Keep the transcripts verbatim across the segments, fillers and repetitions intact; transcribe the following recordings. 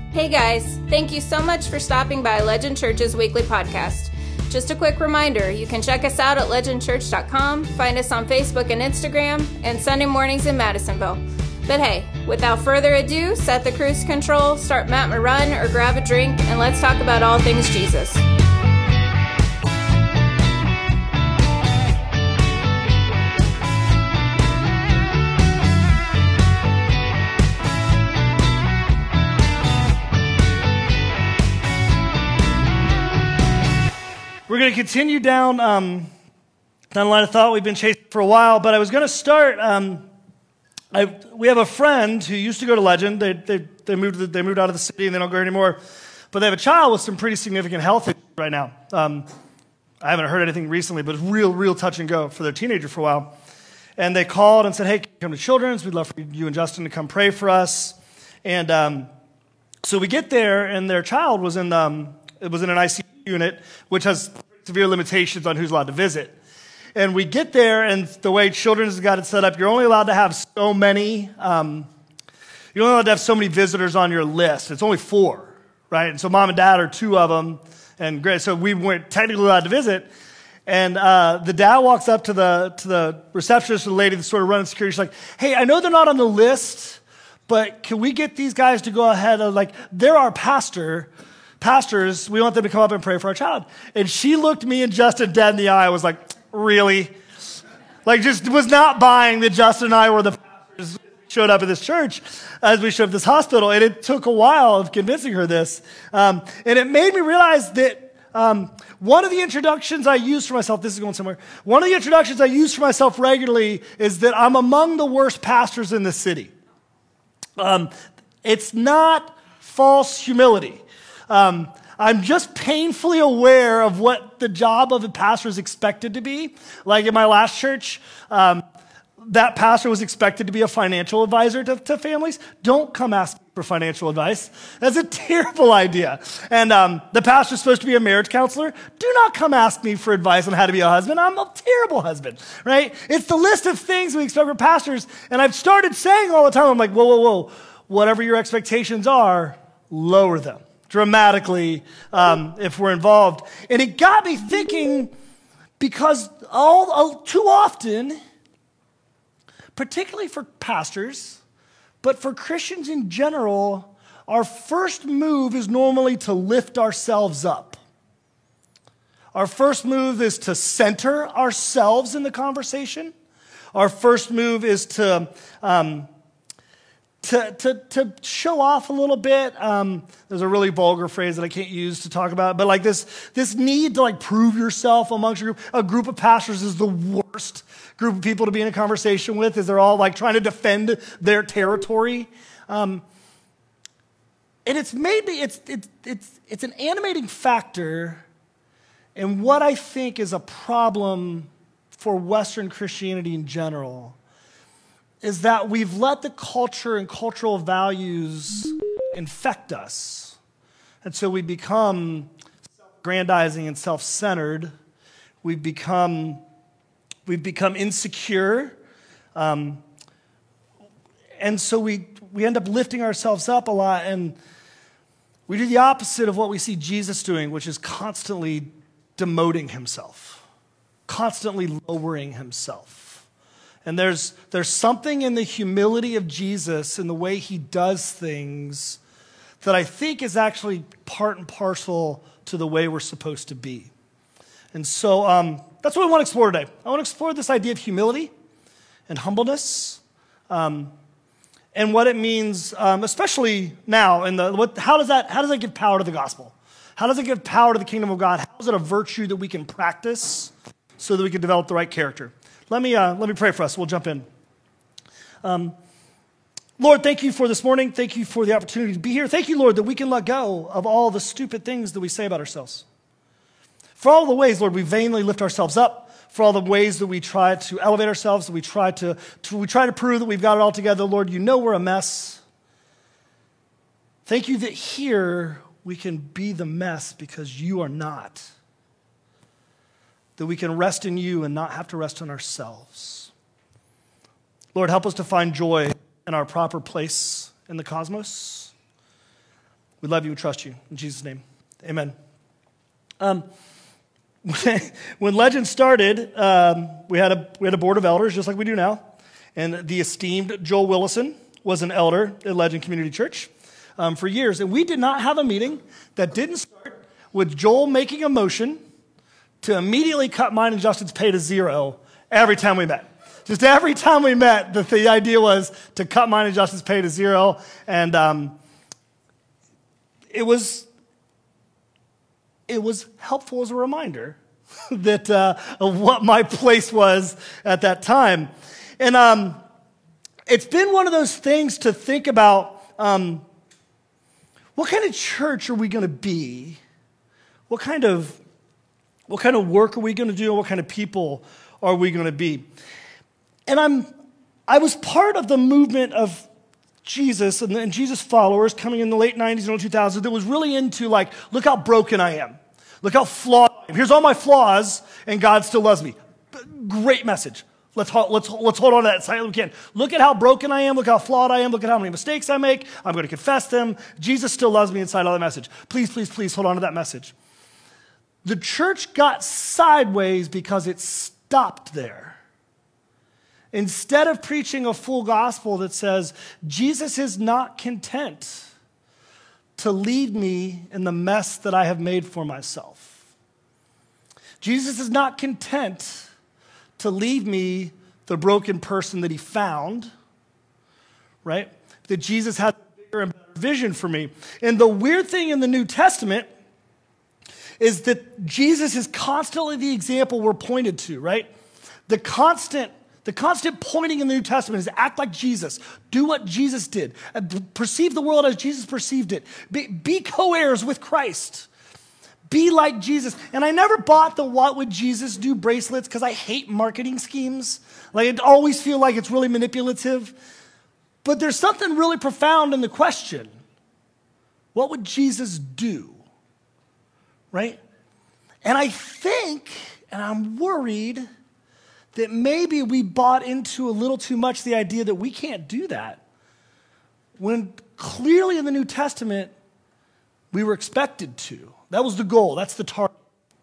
Hey guys, thank you so much for stopping by Legend Church's weekly podcast. Just a quick reminder, you can check us out at legend church dot com, find us on Facebook and Instagram, and Sunday mornings in Madisonville. But hey, without further ado, set the cruise control, start Mount a Run, or grab a drink, and let's talk about all things Jesus. We're going to continue down um, down the line of thought we've been chasing for a while, but I was going to start. Um, I, we have a friend who used to go to Legend. They they they moved to the, they moved out of the city and they don't go anymore. But they have a child with some pretty significant health issues right now. Um, I haven't heard anything recently, but it's real real touch and go for their teenager for a while. And they called and said, "Hey, come to Children's. We'd love for you and Justin to come pray for us." And um, so we get there, and their child was in um, it was in an I C U unit, which has severe limitations on who's allowed to visit. And we get there, and the way Children's has got it set up, you're only allowed to have so many, um, you're only allowed to have so many visitors on your list. It's only four, right? And so mom and dad are two of them, and great. So we weren't technically allowed to visit. And uh, the dad walks up to the to the receptionist, or the lady that's sort of running security. She's like, "Hey, I know they're not on the list, but can we get these guys to go ahead and, like, they're our pastor. Pastors, we want them to come up and pray for our child." And she looked me and Justin dead in the eye. I was like, really? Like, just was not buying that Justin and I were the pastors who showed up at this church as we showed up at this hospital. And it took a while of convincing her this. Um, and it made me realize that um, one of the introductions I use for myself, this is going somewhere, one of the introductions I use for myself regularly is that I'm among the worst pastors in the city. Um, it's not false humility. Um, I'm just painfully aware of what the job of a pastor is expected to be. Like in my last church, um, that pastor was expected to be a financial advisor to, to families. Don't come ask me for financial advice. That's a terrible idea. And um, the pastor's supposed to be a marriage counselor. Do not come ask me for advice on how to be a husband. I'm a terrible husband, right? It's the list of things we expect from pastors. And I've started saying all the time, I'm like, whoa, whoa, whoa. Whatever your expectations are, lower them dramatically um, if we're involved. And it got me thinking, because all, all too often, particularly for pastors, but for Christians in general, our first move is normally to lift ourselves up. Our first move is to center ourselves in the conversation. Our first move is to um, To, to to show off a little bit. Um, there's a really vulgar phrase that I can't use to talk about, but like this this need to like prove yourself amongst a group. A group of pastors is the worst group of people to be in a conversation with, is they're all like trying to defend their territory. Um, and it's made me, it's, it's, it's, it's an animating factor in what I think is a problem for Western Christianity in general, is that we've let the culture and cultural values infect us. And so we become self-aggrandizing and self-centered. We've become, we've become insecure. Um, and so we, we end up lifting ourselves up a lot, and we do the opposite of what we see Jesus doing, which is constantly demoting himself, constantly lowering himself. And there's there's something in the humility of Jesus and the way he does things that I think is actually part and parcel to the way we're supposed to be. And so um, that's what I want to explore today. I want to explore this idea of humility and humbleness, um, and what it means, um, especially now. And the what how does that how does that give power to the gospel? How does it give power to the kingdom of God? How is it a virtue that we can practice so that we can develop the right character? Let me, uh, let me pray for us. We'll jump in. Um, Lord, thank you for this morning. Thank you for the opportunity to be here. Thank you, Lord, that we can let go of all the stupid things that we say about ourselves. For all the ways, Lord, we vainly lift ourselves up. For all the ways that we try to elevate ourselves, that we try to, to we try to prove that we've got it all together. Lord, you know we're a mess. Thank you that here we can be the mess because you are not. That we can rest in you and not have to rest on ourselves. Lord, help us to find joy in our proper place in the cosmos. We love you and trust you. In Jesus' name, amen. Um, when Legend started, um, we had a we had a board of elders, just like we do now. And the esteemed Joel Willison was an elder at Legend Community Church um, for years. And we did not have a meeting that didn't start with Joel making a motion to immediately cut mine and Justin's pay to zero every time we met. Just every time we met, the, the idea was to cut mine and Justin's pay to zero. And um, it was it was helpful as a reminder that uh, of what my place was at that time. And um, it's been one of those things to think about, um, what kind of church are we going to be? What kind of what kind of work are we going to do? And what kind of people are we going to be? And I'm I was part of the movement of Jesus and, and Jesus followers coming in the late nineties and early two thousands that was really into like, look how broken I am. Look how flawed I am. Here's all my flaws, and God still loves me. Great message. Let's, let's, let's hold on to that as tight as we can. Look at how broken I am. Look how flawed I am. Look at how many mistakes I make. I'm going to confess them. Jesus still loves me inside all that message. Please, please, please hold on to that message. The church got sideways because it stopped there. Instead of preaching a full gospel that says, Jesus is not content to leave me in the mess that I have made for myself. Jesus is not content to leave me the broken person that he found, right? That Jesus has a bigger and better vision for me. And the weird thing in the New Testament is that Jesus is constantly the example we're pointed to, right? The constant, the constant pointing in the New Testament is act like Jesus. Do what Jesus did. Perceive the world as Jesus perceived it. Be, be co-heirs with Christ. Be like Jesus. And I never bought the what would Jesus do bracelets because I hate marketing schemes. Like I always feel like it's really manipulative. But there's something really profound in the question. What would Jesus do? Right? And I think, and I'm worried, that maybe we bought into a little too much the idea that we can't do that. When clearly in the New Testament, we were expected to. That was the goal. That's the target.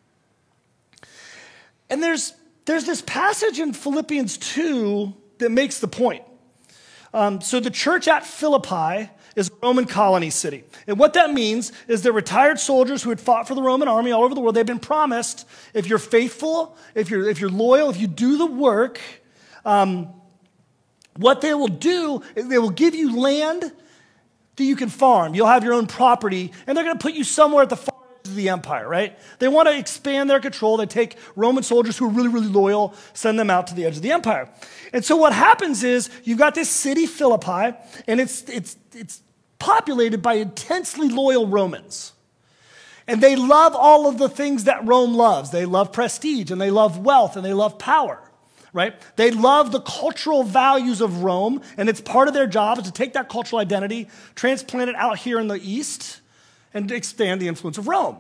And there's, there's this passage in Philippians two that makes the point. Um, so the church at Philippi is a Roman colony city. And what that means is that retired soldiers who had fought for the Roman army all over the world, they've been promised, if you're faithful, if you're, if you're loyal, if you do the work, um, what they will do is they will give you land that you can farm. You'll have your own property, and they're going to put you somewhere at the far edge of the empire, right? They want to expand their control. They take Roman soldiers who are really, really loyal, send them out to the edge of the empire. And so what happens is you've got this city, Philippi, and it's it's it's populated by intensely loyal Romans. And they love all of the things that Rome loves. They love prestige, and they love wealth, and they love power. Right? They love the cultural values of Rome, and it's part of their job is to take that cultural identity, transplant it out here in the East, and to expand the influence of Rome.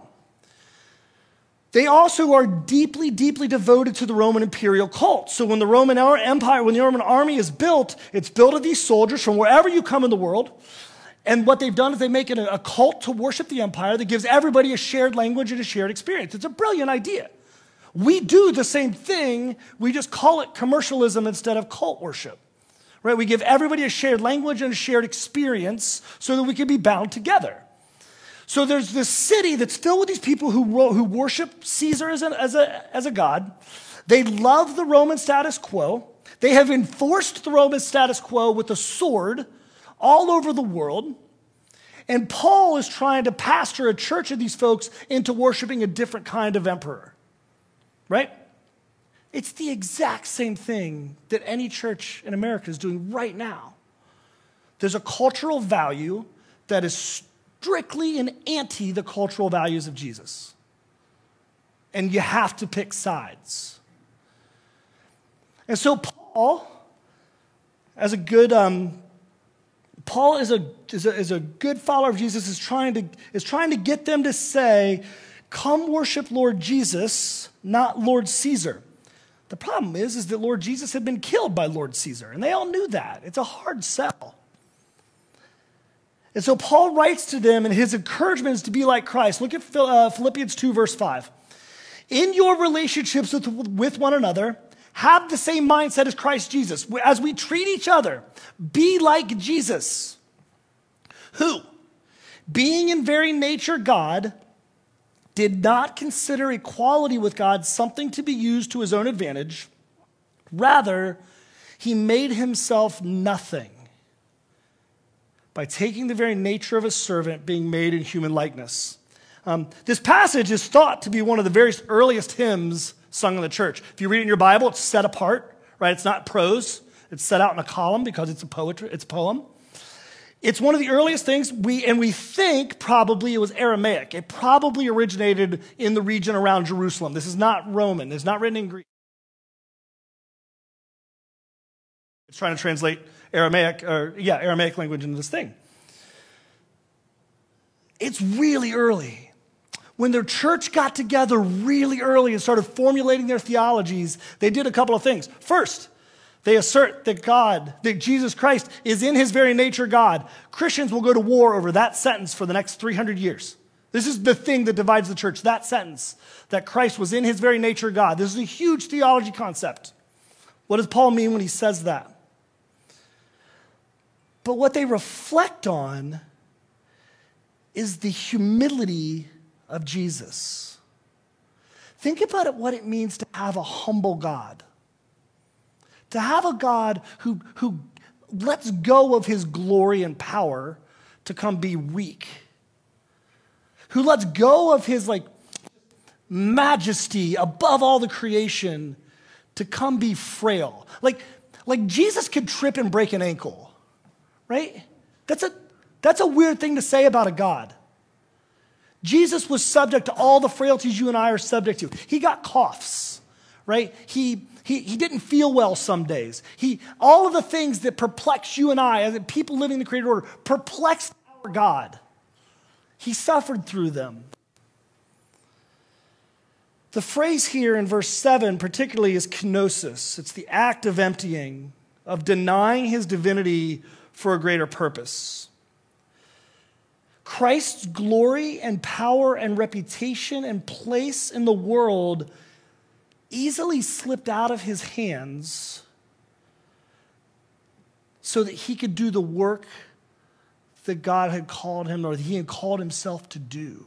They also are deeply, deeply devoted to the Roman imperial cult. So when the Roman Empire, when the Roman army is built, it's built of these soldiers from wherever you come in the world. And what they've done is they make it a cult to worship the empire that gives everybody a shared language and a shared experience. It's a brilliant idea. We do the same thing, we just call it commercialism instead of cult worship, right? We give everybody a shared language and a shared experience so that we can be bound together. So there's this city that's filled with these people who, who worship Caesar as a, as, a, as a god. They love the Roman status quo. They have enforced the Roman status quo with a sword all over the world. And Paul is trying to pastor a church of these folks into worshiping a different kind of emperor. Right? It's the exact same thing that any church in America is doing right now. There's a cultural value that is strictly an anti the cultural values of Jesus. And you have to pick sides. And so Paul, as a good, um, Paul is a, is a, is a good follower of Jesus, is trying to, is trying to get them to say, come worship Lord Jesus, not Lord Caesar. The problem is, is that Lord Jesus had been killed by Lord Caesar, and they all knew that. It's a hard sell. And so Paul writes to them, and his encouragement is to be like Christ. Look at uh, Philippians two, verse five. In your relationships with, with one another, have the same mindset as Christ Jesus. As we treat each other, be like Jesus, who, being in very nature God, did not consider equality with God something to be used to his own advantage. Rather, he made himself nothing by taking the very nature of a servant, being made in human likeness. Um, this passage is thought to be one of the very earliest hymns sung in the church. If you read it in your Bible, it's set apart, right? It's not prose. It's set out in a column because it's a poetry, it's a poem. It's one of the earliest things, we and we think probably it was Aramaic. It probably originated in the region around Jerusalem. This is not Roman. It's not written in Greek. It's trying to translate Aramaic, or yeah, Aramaic language into this thing. It's really early. When their church got together really early and started formulating their theologies, they did a couple of things. First, they assert that God, that Jesus Christ is in his very nature God. Christians will go to war over that sentence for the next three hundred years. This is the thing that divides the church, that sentence, that Christ was in his very nature God. This is a huge theology concept. What does Paul mean when he says that? But what they reflect on is the humility of Jesus. Think about it, what it means to have a humble God. To have a God who, who lets go of his glory and power to come be weak. Who lets go of his like majesty above all the creation to come be frail. Like, like Jesus could trip and break an ankle. Right? That's a, that's a weird thing to say about a God. Jesus was subject to all the frailties you and I are subject to. He got coughs, right? He, he, he didn't feel well some days. He, all of the things that perplex you and I, as people living in the created order, perplexed our God. He suffered through them. The phrase here in verse seven particularly is kenosis. It's the act of emptying, of denying his divinity for a greater purpose. Christ's glory and power and reputation and place in the world easily slipped out of his hands so that he could do the work that God had called him, or that he had called himself to do.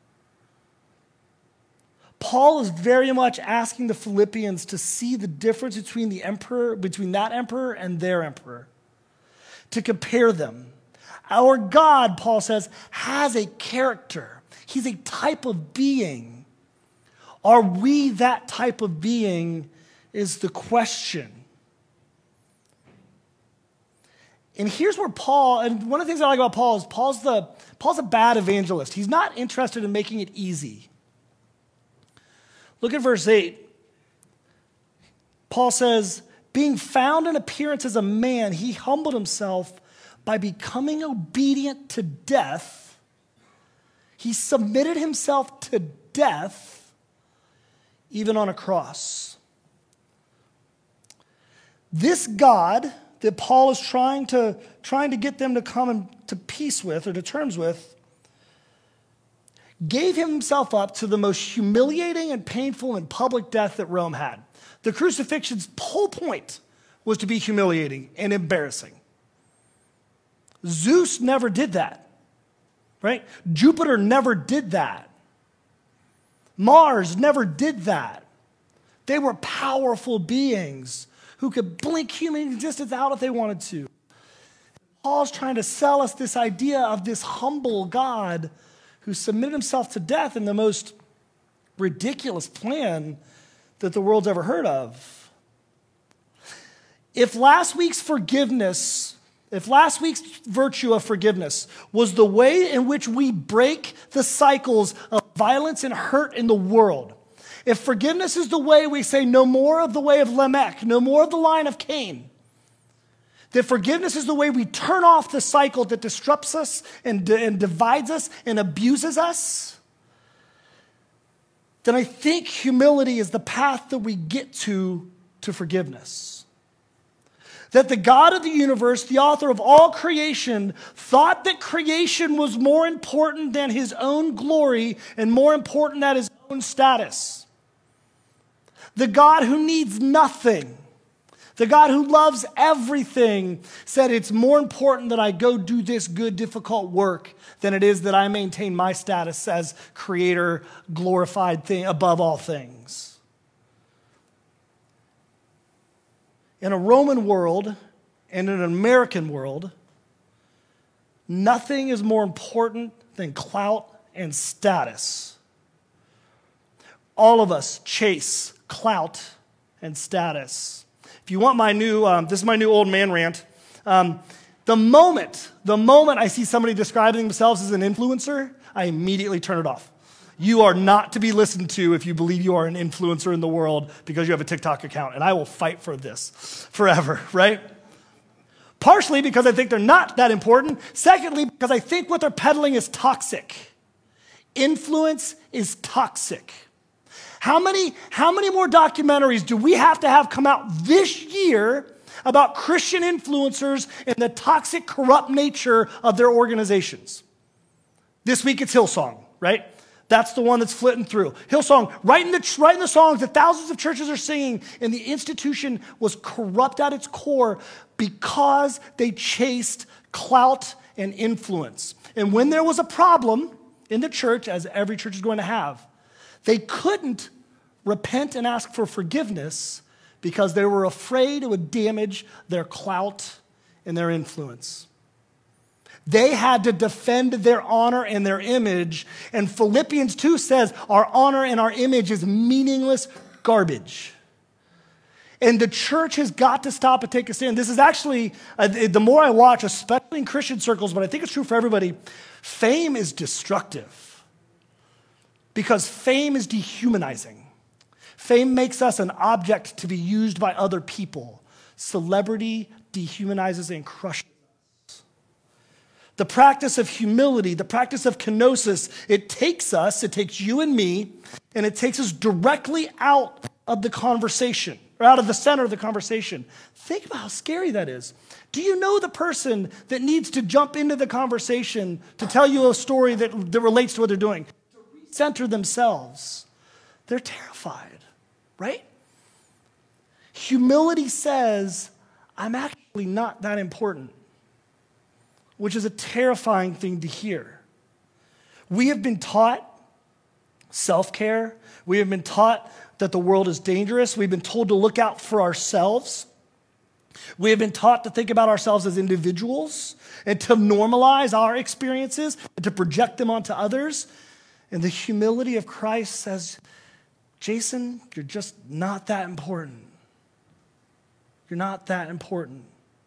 Paul is very much asking the Philippians to see the difference between the emperor, between that emperor and their emperor, to compare them. Our God, Paul says, has a character. He's a type of being. Are we that type of being is the question. And here's where Paul, and one of the things I like about Paul is Paul's the Paul's a bad evangelist. He's not interested in making it easy. Look at verse eight. Paul says, being found in appearance as a man, he humbled himself by becoming obedient to death. He submitted himself to death, even on a cross. This God that Paul is trying to, trying to get them to come to peace with, or to terms with, gave himself up to the most humiliating and painful and public death that Rome had. The crucifixion's whole point was to be humiliating and embarrassing. Zeus never did that, right? Jupiter never did that. Mars never did that. They were powerful beings who could blink human existence out if they wanted to. Paul's trying to sell us this idea of this humble God who submitted himself to death in the most ridiculous plan that the world's ever heard of. If last week's forgiveness, if last week's virtue of forgiveness was the way in which we break the cycles of violence and hurt in the world, if forgiveness is the way we say no more of the way of Lamech, no more of the line of Cain, that forgiveness is the way we turn off the cycle that disrupts us and, and divides us and abuses us, then I think humility is the path that we get to to forgiveness. that the God of the universe, the author of all creation, thought that creation was more important than his own glory and more important than his own status. The God who needs nothing, the God who loves everything, said it's more important that I go do this good, difficult work than it is that I maintain my status as creator, glorified thing above all things. In a Roman world and in an American world, nothing is more important than clout and status. All of us chase clout and status. If you want my new, um, this is my new old man rant. Um, the moment, the moment I see somebody describing themselves as an influencer, I immediately turn it off. You are not to be listened to if you believe you are an influencer in the world because you have a TikTok account, and I will fight for this forever, right? Partially because I think they're not that important. Secondly, because I think what they're peddling is toxic. Influence is toxic. How many, how many more documentaries do we have to have come out this year about Christian influencers and the toxic, corrupt nature of their organizations? This week it's Hillsong, right? That's the one that's flitting through. Hillsong, right in the, right in the songs that thousands of churches are singing, and the institution was corrupt at its core because they chased clout and influence. And when there was a problem in the church, as every church is going to have, they couldn't repent and ask for forgiveness because they were afraid it would damage their clout and their influence. They had to defend their honor and their image. And Philippians two says our honor and our image is meaningless garbage. And the church has got to stop and take a stand. This is actually, uh, the more I watch, especially in Christian circles, but I think it's true for everybody, fame is destructive. Because fame is dehumanizing. Fame makes us an object to be used by other people. Celebrity dehumanizes and crushes. The practice of humility, the practice of kenosis, it takes us, it takes you and me, and it takes us directly out of the conversation, or out of the center of the conversation. Think about how scary that is. Do you know the person that needs to jump into the conversation to tell you a story that, that relates to what they're doing? To recenter themselves. They're terrified, right? Humility says, I'm actually not that important, which is a terrifying thing to hear. We have been taught self-care. We have been taught that the world is dangerous. We've been told to look out for ourselves. We have been taught to think about ourselves as individuals and to normalize our experiences and to project them onto others. And the humility of Christ says, Jason, you're just not that important. You're not that important.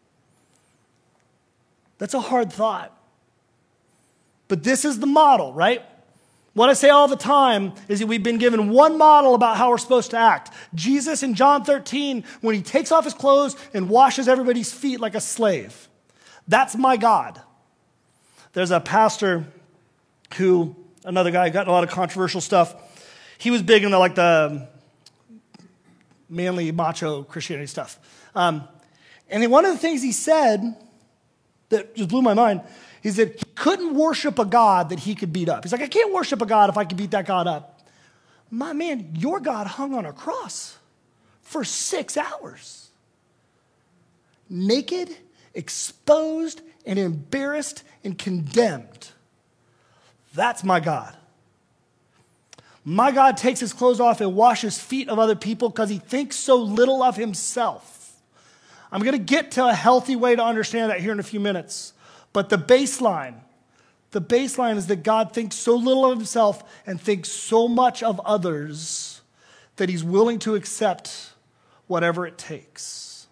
That's a hard thought. But this is the model, right? What I say all the time is that we've been given one model about how we're supposed to act. Jesus in John thirteen, when he takes off his clothes and washes everybody's feet like a slave. That's my God. There's a pastor who, another guy, got a lot of controversial stuff. He was big into like the manly, macho Christianity stuff. Um, and one of the things he said that just blew my mind, he said he couldn't worship a God that he could beat up. He's like, I can't worship a God if I could beat that God up. My man, your God hung on a cross for six hours. Naked, exposed, and embarrassed and condemned. That's my God. My God takes his clothes off and washes feet of other people because he thinks so little of himself. I'm going to get to a healthy way to understand that here in a few minutes. But the baseline, the baseline is that God thinks so little of himself and thinks so much of others that he's willing to accept whatever it takes.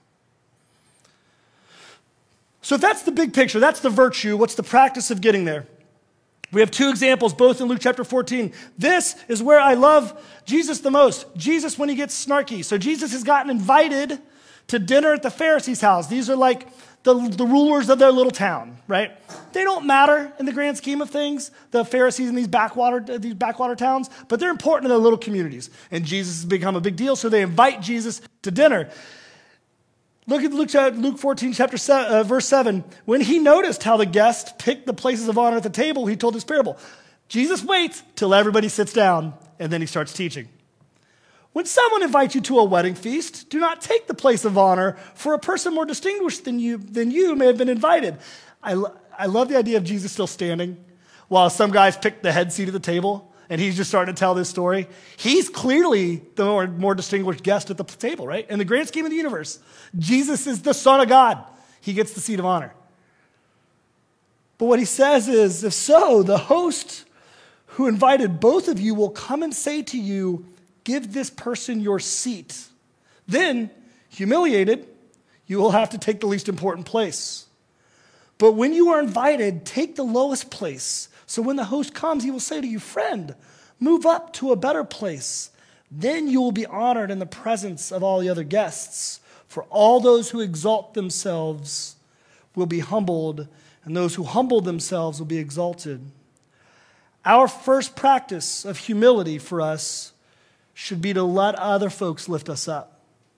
So if that's the big picture, that's the virtue, what's the practice of getting there? We have two examples, both in Luke chapter fourteen. This is where I love Jesus the most. Jesus when he gets snarky. So Jesus has gotten invited to dinner at the Pharisees' house. These are like the, the rulers of their little town, right? They don't matter in the grand scheme of things, the Pharisees in these backwater, these backwater towns, but they're important to their little communities. And Jesus has become a big deal, so they invite Jesus to dinner. Look at Luke, Luke fourteen, chapter seven, uh, verse seven. When he noticed how the guests picked the places of honor at the table, he told this parable. Jesus waits till everybody sits down, and then he starts teaching. When someone invites you to a wedding feast, do not take the place of honor, for a person more distinguished than you, than you may have been invited. I, I love the idea of Jesus still standing while some guys pick the head seat at the table, and he's just starting to tell this story. He's clearly the more, more distinguished guest at the table, right? In the grand scheme of the universe, Jesus is the Son of God. He gets the seat of honor. But what he says is, if so, the host who invited both of you will come and say to you, give this person your seat. Then, humiliated, you will have to take the least important place. But when you are invited, take the lowest place. So when the host comes, he will say to you, friend, move up to a better place. Then you will be honored in the presence of all the other guests. For all those who exalt themselves will be humbled, and those who humble themselves will be exalted. Our first practice of humility for us should be to let other folks lift us up.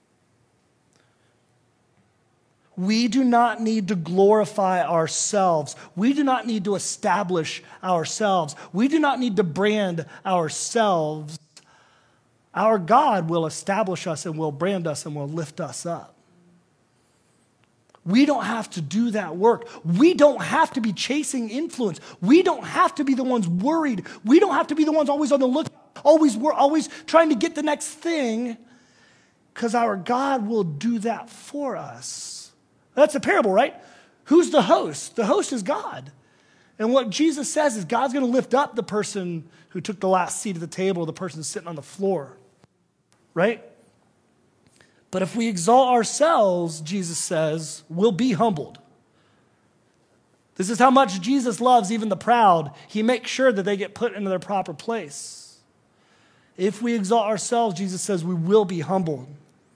We do not need to glorify ourselves. We do not need to establish ourselves. We do not need to brand ourselves. Our God will establish us and will brand us and will lift us up. We don't have to do that work. We don't have to be chasing influence. We don't have to be the ones worried. We don't have to be the ones always on the lookout. Always, we're always trying to get the next thing, because our God will do that for us. That's a parable, right? Who's the host? The host is God. And what Jesus says is God's going to lift up the person who took the last seat at the table, or the person sitting on the floor, right? But if we exalt ourselves, Jesus says, we'll be humbled. This is how much Jesus loves even the proud. He makes sure that they get put into their proper place. If we exalt ourselves, Jesus says, we will be humbled.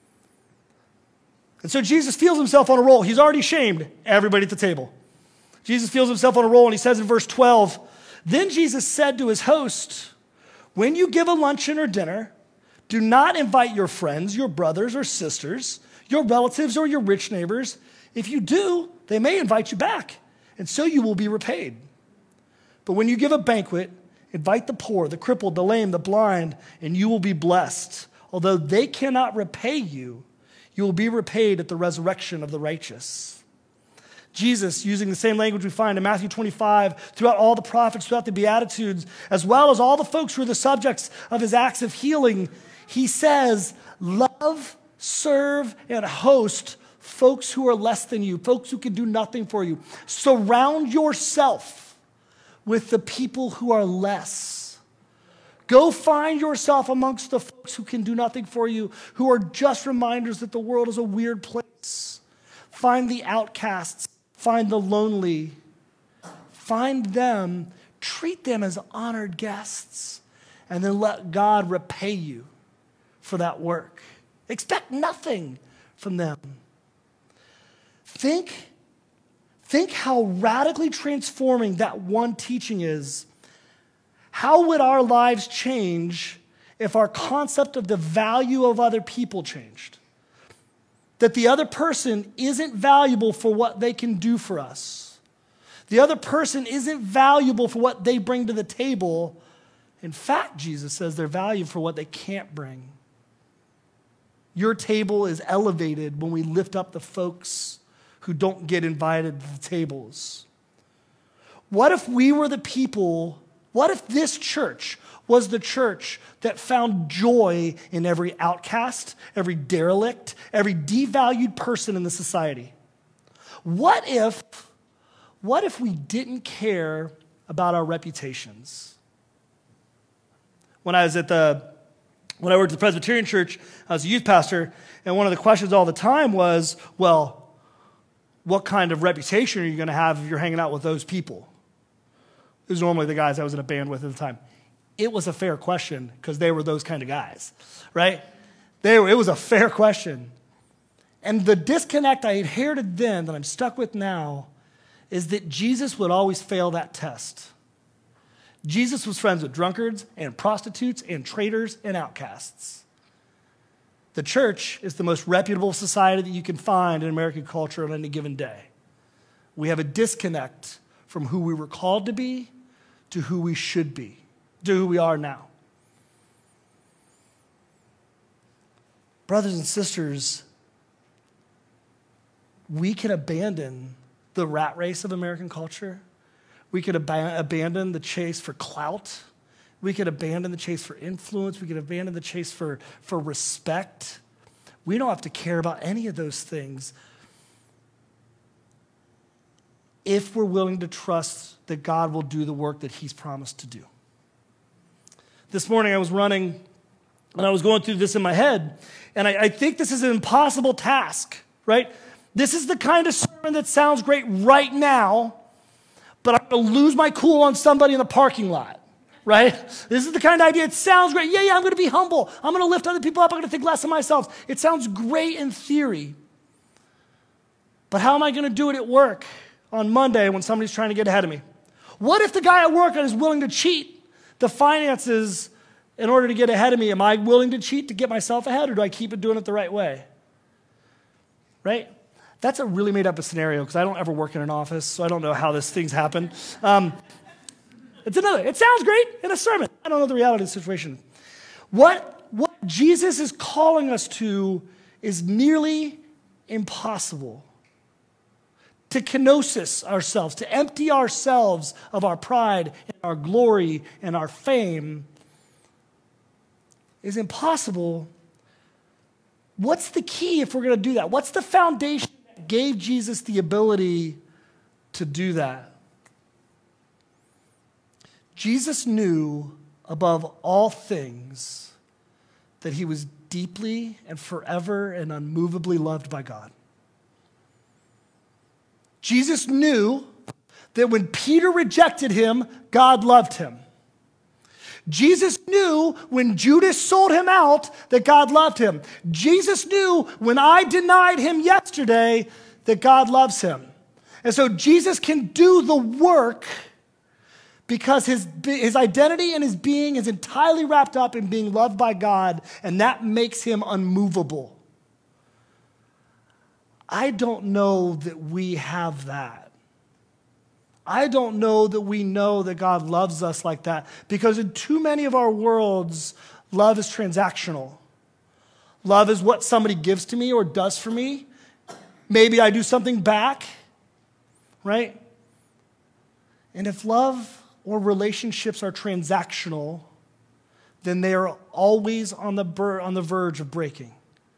And so Jesus feels himself on a roll. He's already shamed everybody at the table. Jesus feels himself on a roll, and he says in verse twelve, then Jesus said to his host, when you give a luncheon or dinner, do not invite your friends, your brothers or sisters, your relatives or your rich neighbors. If you do, they may invite you back, and so you will be repaid. But when you give a banquet, invite the poor, the crippled, the lame, the blind, and you will be blessed. Although they cannot repay you, you will be repaid at the resurrection of the righteous. Jesus, using the same language we find in Matthew twenty-five, throughout all the prophets, throughout the Beatitudes, as well as all the folks who are the subjects of his acts of healing, he says, love, serve, and host folks who are less than you, folks who can do nothing for you. Surround yourself with the people who are less. Go find yourself amongst the folks who can do nothing for you, who are just reminders that the world is a weird place. Find the outcasts. Find the lonely. Find them. Treat them as honored guests. And then let God repay you for that work. Expect nothing from them. Think, think how radically transforming that one teaching is. How would our lives change if our concept of the value of other people changed? That the other person isn't valuable for what they can do for us. The other person isn't valuable for what they bring to the table. In fact, Jesus says they're valued for what they can't bring. Your table is elevated when we lift up the folks who don't get invited to the tables. What if we were the people, what if this church was the church that found joy in every outcast, every derelict, every devalued person in the society? What if, what if we didn't care about our reputations? When I was at the, when I worked at the Presbyterian church, I was a youth pastor, and one of the questions all the time was, well, what kind of reputation are you going to have if you're hanging out with those people? It was normally the guys I was in a band with at the time. It was a fair question because they were those kind of guys, right? They were, it was a fair question. And the disconnect I inherited then that I'm stuck with now is that Jesus would always fail that test. Jesus was friends with drunkards and prostitutes and traitors and outcasts. The church is the most reputable society that you can find in American culture on any given day. We have a disconnect from who we were called to be to who we should be, to who we are now. Brothers and sisters, we can abandon the rat race of American culture. We could ab- abandon the chase for clout. We could abandon the chase for influence. We could abandon the chase for, for respect. We don't have to care about any of those things if we're willing to trust that God will do the work that he's promised to do. This morning I was running and I was going through this in my head, and I, I think this is an impossible task, right? This is the kind of sermon that sounds great right now, but I'm going to lose my cool on somebody in the parking lot, right? This is the kind of idea, it sounds great. Yeah, yeah, I'm going to be humble. I'm going to lift other people up. I'm going to think less of myself. It sounds great in theory, but how am I going to do it at work on Monday when somebody's trying to get ahead of me? What if the guy at work is willing to cheat the finances in order to get ahead of me? Am I willing to cheat to get myself ahead, or do I keep it doing it the right way? Right? That's a really made up scenario because I don't ever work in an office, so I don't know how this things happen. Um, it's another. It sounds great in a sermon. I don't know the reality of the situation. What, what Jesus is calling us to is nearly impossible. To kenosis ourselves, to empty ourselves of our pride and our glory and our fame is impossible. What's the key if we're going to do that? What's the foundation that gave Jesus the ability to do that? Jesus knew above all things that he was deeply and forever and unmovably loved by God. Jesus knew that when Peter rejected him, God loved him. Jesus knew when Judas sold him out that God loved him. Jesus knew when I denied him yesterday that God loves him. And so Jesus can do the work because his, his identity and his being is entirely wrapped up in being loved by God, and that makes him unmovable. I don't know that we have that. I don't know that we know that God loves us like that, because in too many of our worlds, love is transactional. Love is what somebody gives to me or does for me. Maybe I do something back, right? And if love or relationships are transactional, then they are always on the ber- on the verge of breaking.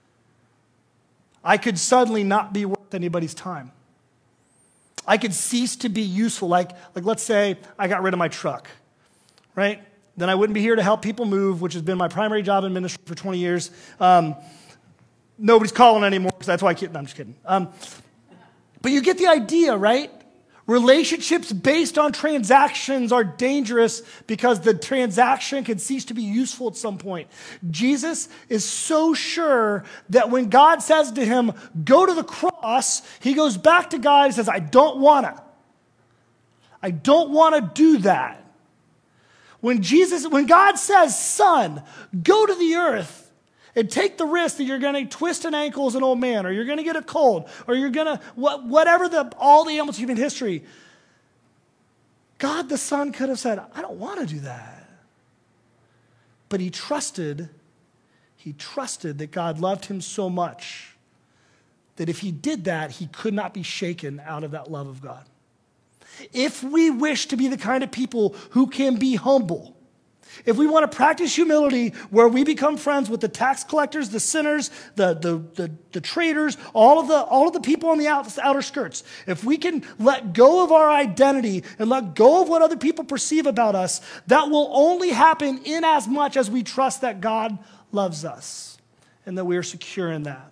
I could suddenly not be worth anybody's time. I could cease to be useful. Like, like let's say I got rid of my truck, right? Then I wouldn't be here to help people move, which has been my primary job in ministry for twenty years. Um, nobody's calling anymore, so that's why I keep, no, I'm just kidding. Um, but you get the idea, right? Relationships based on transactions are dangerous because the transaction can cease to be useful at some point. Jesus is so sure that when God says to him, go to the cross, he goes back to God and says, I don't want to. I don't want to do that. When Jesus, when God says, son, go to the earth and take the risk that you're going to twist an ankle as an old man, or you're going to get a cold, or you're going to, whatever the, all the ailments of human history, God the Son could have said, I don't want to do that. But he trusted, he trusted that God loved him so much that if he did that, he could not be shaken out of that love of God. If we wish to be the kind of people who can be humble, if we want to practice humility where we become friends with the tax collectors, the sinners, the, the, the, the traitors, all of the, all of the people on the out, outer skirts, if we can let go of our identity and let go of what other people perceive about us, that will only happen in as much as we trust that God loves us and that we are secure in that.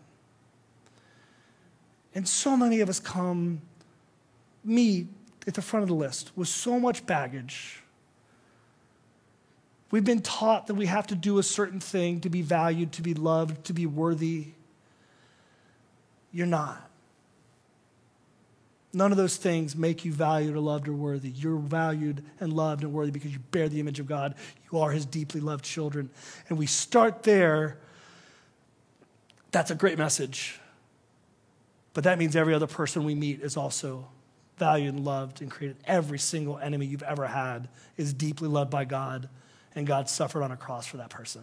And so many of us come, me at the front of the list, with so much baggage. We've been taught that we have to do a certain thing to be valued, to be loved, to be worthy. You're not. None of those things make you valued or loved or worthy. You're valued and loved and worthy because you bear the image of God. You are his deeply loved children. And we start there That's a great message. But that means every other person we meet is also valued and loved and created. Every single enemy you've ever had is deeply loved by God, and God suffered on a cross for that person.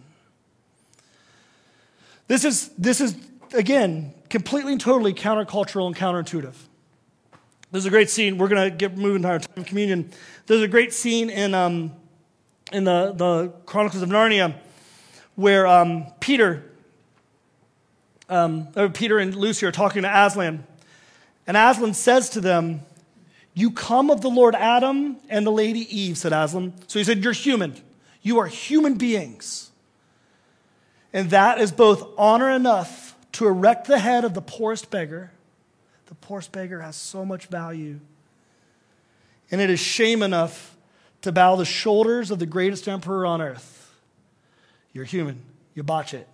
This is, this is again, completely and totally countercultural and counterintuitive. There's a great scene. We're going to get moving to our time of communion. There's a great scene in um, in the, the Chronicles of Narnia where um, Peter, um, or Peter and Lucy are talking to Aslan. And Aslan says to them, "You come of the Lord Adam and the Lady Eve," said Aslan. So he said, "You're human. You are human beings. And that is both honor enough to erect the head of the poorest beggar." The poorest beggar has so much value. "And it is shame enough to bow the shoulders of the greatest emperor on earth." You're human. You botch it.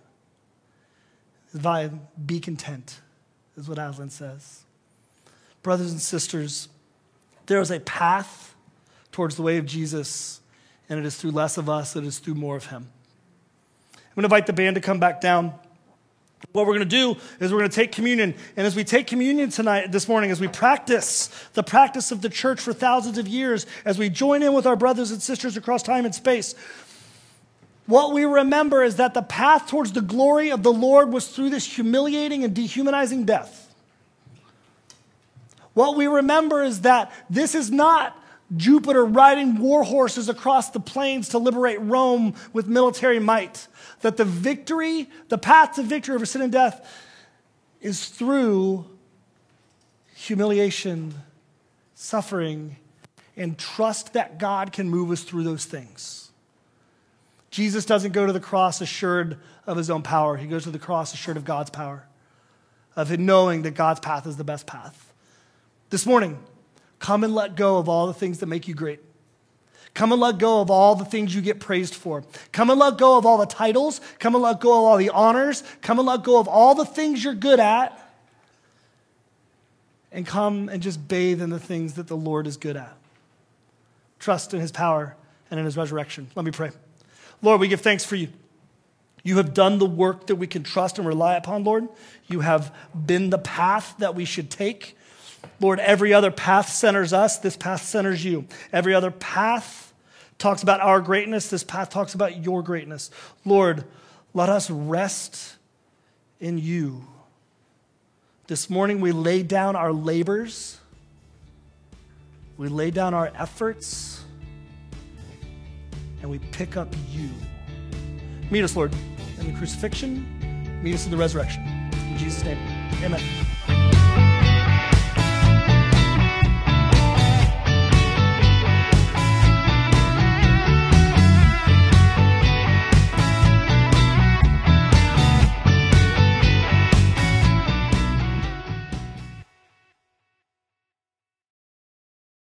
Be content, is what Aslan says. Brothers and sisters, there is a path towards the way of Jesus, and it is through less of us, it is through more of him. I'm going to invite the band to come back down. What we're going to do is we're going to take communion. And as we take communion tonight, this morning, as we practice the practice of the church for thousands of years, as we join in with our brothers and sisters across time and space, what we remember is that the path towards the glory of the Lord was through this humiliating and dehumanizing death. What we remember is that this is not Jupiter riding war horses across the plains to liberate Rome with military might. That the victory, the path to victory over sin and death is through humiliation, suffering, and trust that God can move us through those things. Jesus doesn't go to the cross assured of his own power. He goes to the cross assured of God's power, of it knowing that God's path is the best path. This morning, come and let go of all the things that make you great. Come and let go of all the things you get praised for. Come and let go of all the titles. Come and let go of all the honors. Come and let go of all the things you're good at. And come and just bathe in the things that the Lord is good at. Trust in his power and in his resurrection. Let me pray. Lord, we give thanks for you. You have done the work that we can trust and rely upon, Lord. You have been the path that we should take. Lord, every other path centers us. This path centers you. Every other path talks about our greatness. This path talks about your greatness. Lord, let us rest in you. This morning we lay down our labors. We lay down our efforts. And we pick up you. Meet us, Lord, in the crucifixion. Meet us in the resurrection. In Jesus' name, amen.